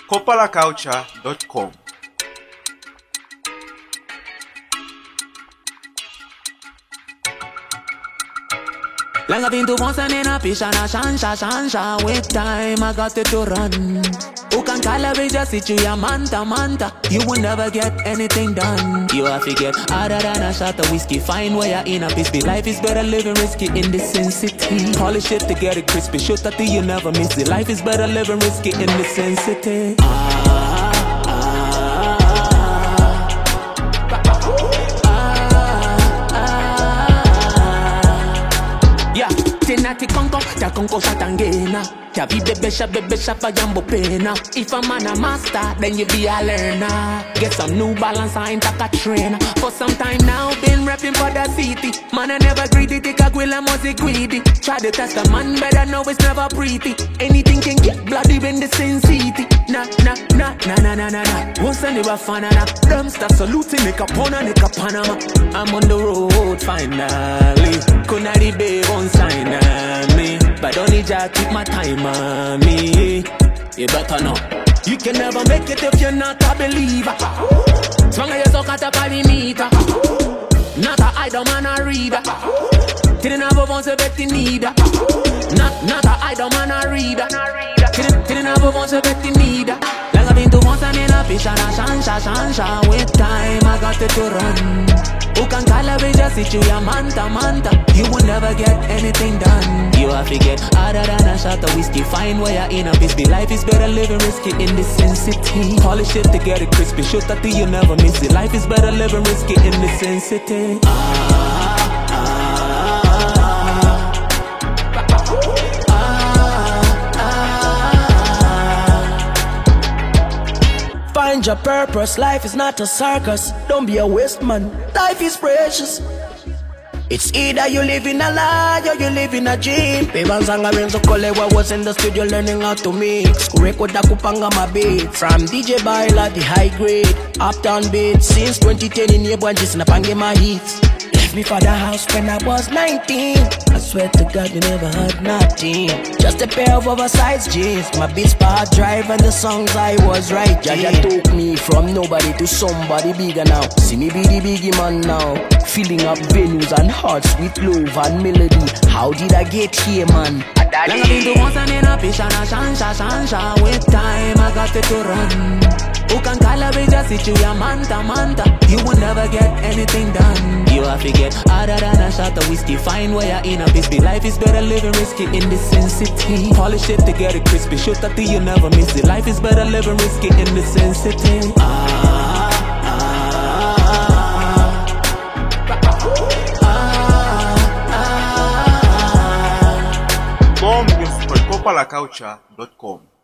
copalacoucha.com. Long I've been to once and in a fish and a shansha. With time I got it to run. Who can calibrate your situation, manta. You will never get anything done. You have to get harder than a shot of whiskey. Find where you're in a peace. Life is better living risky in this city. Polish it to get it crispy. Shoot that you never miss it. Life is better living risky in this city. Tenati konko, ta konko shatangena. Ya be bebe sha yambo pena. If a man a master, then you be a learner. Get some New Balance, I ain't like a trainer. For some time now, been rapping for the city. Man, I never greedy, take a grill and was greedy. Try to test a man, better know it's never pretty. Anything can get bloody when the Sin City. Nah. Once I never fan na. Them start saluting, make a pona, make a Panama. I'm on the road finally. Kunari babe on sign me. But don't need ya keep my time on me. You better know. You can never make it if you're not a believer. Swanga you suck at a perimeter. Not a idol man a reader. Didn't have a bunch of betting neither. Not a idol man a reader. Didn't have a bunch of betting neither. Like I've been to once and in a fish and a shansha. With time I got it to run. Who can calibrate your situation, manta. You will never get anything done. You have to get harder than a shot of whiskey. Find where you're in a peace. Life is better living risky in this city. Polish it to get it crispy. Shoot that you never miss it. Life is better living risky in this city. Find your purpose, life is not a circus. Don't be a waste man, life is precious. It's either you live in a lie or you live in a dream. Pebans and Lorenzo Colewa was in the studio learning how to mix. Record Kupanga my beat. From DJ Baila, the high grade Uptown beat. Since 2010 in Yebwanjis na pange my hits. Left me for the house when I was 19. I swear to God you never heard nothing. Just a pair of oversized jeans. My beats power drive and the songs I was writing. Jaja took me from nobody to somebody bigger now. See me be the biggie man now. Filling up venues and hearts with love and melody. How did I get here, man? Like I've been to once and in a fish and a shansha. With time I got it to run. Who can calibrate your situation, manta. You will never get anything done. You have to get harder than a shot of whiskey. Find where you're in a peace. Life is better living risky in this city. Polish it to get it crispy. Shoot that you never miss it. Life is better living risky in this city. More music at copalacoucha.com.